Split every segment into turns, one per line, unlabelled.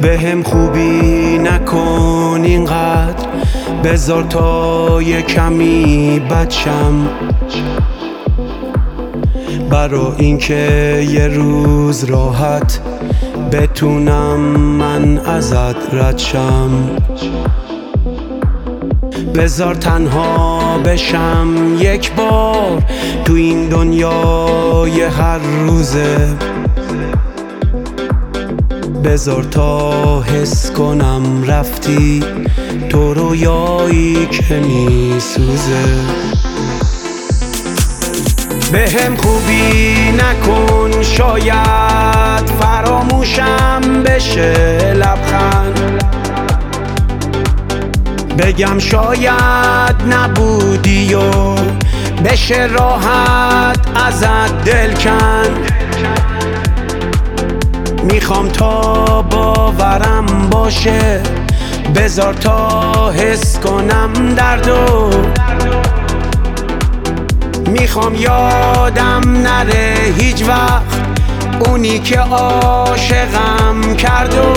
بهم خوبی نکن اینقدر، بذار تا یه کمی بچم، برا اینکه یه روز راحت بتونم من ازت رد شم. بذار تنها بشم یک بار تو این دنیای هر روزه، بذار تا حس کنم رفتی تو رویایی که میسوزه. بهم خوبی نکن، شاید فراموشم بشه لبخند، بگم شاید نبودی و بشه راحت ازت دل کند. میخوام تا باورم باشه، بذار تا حس کنم دردو، میخوام یادم نره هیچ وقت اونی که عاشقم کردو.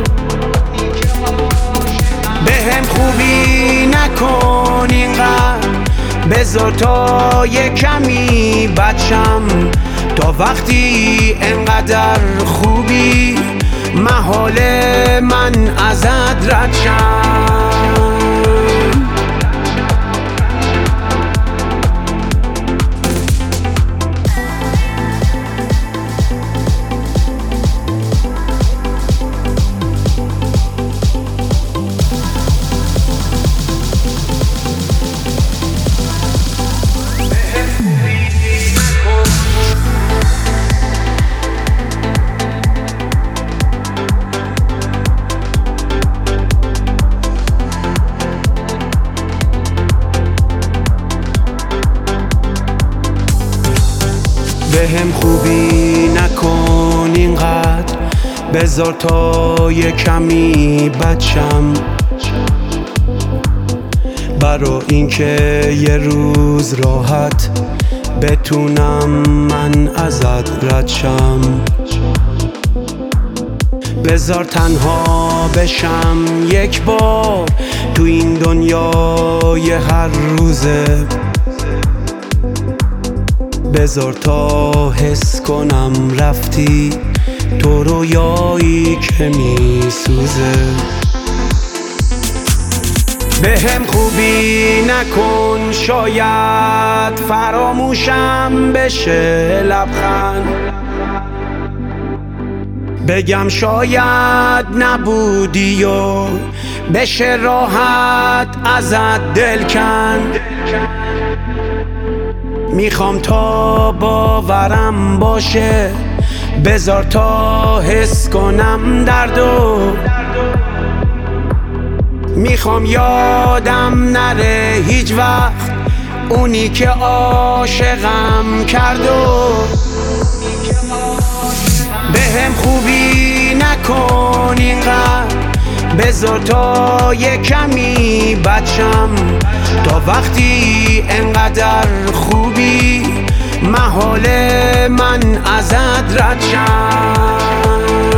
بهم خوبی نکن اینقدر، بذار تا یه کمی بچم، تا وقتی انقدر خوبی محال من ازت رد شم. بهم خوبی نکن اینقدر، بذار تا یه کمی بچم، برا اینکه یه روز راحت بتونم من ازت رد شم. بذار تنها بشم یک بار تو این دنیای هر روزه، بذار تا حس کنم رفتی تو رویایی که میسوزه. بهم خوبی نکن، شاید فراموشم بشه لبخند، بگم شاید نبودی و بشه راحت ازت دل کند. میخوام تا باورم باشه، بذار تا حس کنم دردو، میخوام یادم نره هیچ وقت اونی که عاشقم کردو. بهم خوبی نکن اینقدر، بذار تا یه کمی بچم، تا وقتی انقدر خوبی محال من ازت رد شم.